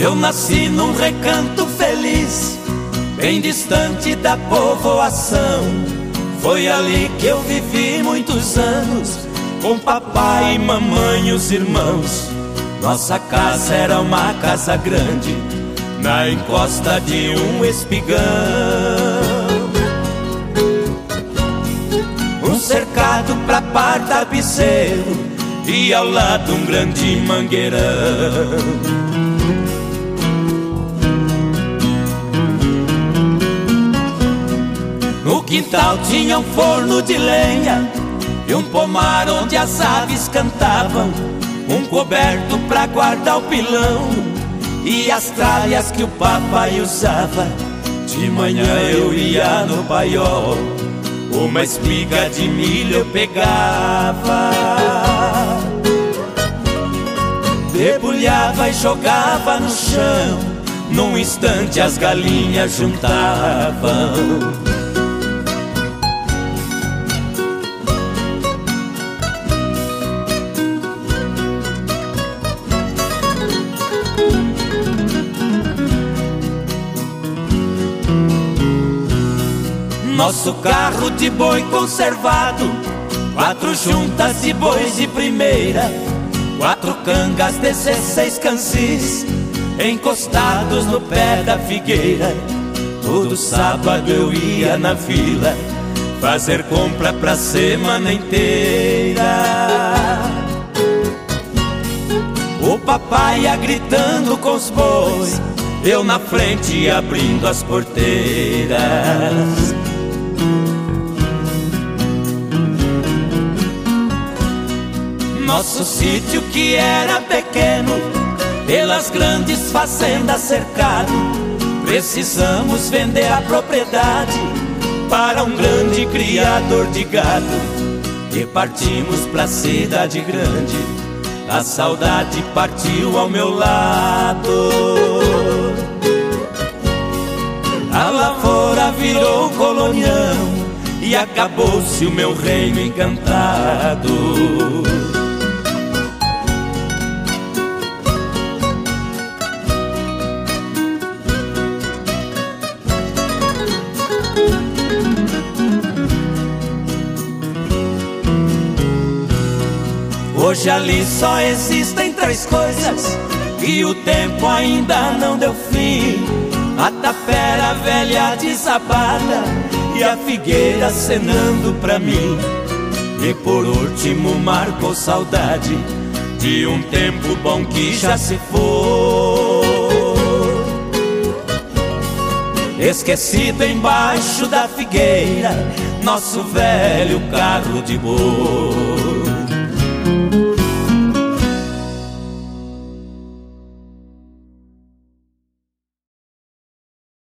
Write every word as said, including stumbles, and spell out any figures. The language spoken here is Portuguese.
Eu nasci num recanto feliz, bem distante da povoação. Foi ali que eu vivi muitos anos, com papai e mamãe e os irmãos. Nossa casa era uma casa grande, na encosta de um espigão. Um cercado pra par tapeceiro e ao lado um grande mangueirão. No quintal tinha um forno de lenha e um pomar onde as aves cantavam, um coberto pra guardar o pilão e as tralhas que o papai usava. De manhã eu ia no paiol, uma espiga de milho eu pegava, debulhava e jogava no chão. Num instante as galinhas juntavam. Nosso carro de boi conservado, quatro juntas de bois de primeira, quatro cangas, dezesseis cansis, encostados no pé da figueira. Todo sábado eu ia na vila fazer compra pra semana inteira. O papai ia gritando com os bois, eu na frente abrindo as porteiras. Nosso sítio, que era pequeno, pelas grandes fazendas cercado, precisamos vender a propriedade para um grande criador de gado. E partimos pra cidade grande, a saudade partiu ao meu lado. A lavoura virou colonião e acabou-se o meu reino encantado. Hoje ali só existem três coisas e o tempo ainda não deu fim: a tapera velha desabada e a figueira acenando pra mim. E por último marcou saudade de um tempo bom que já se foi, esquecido embaixo da figueira, nosso velho carro de boi.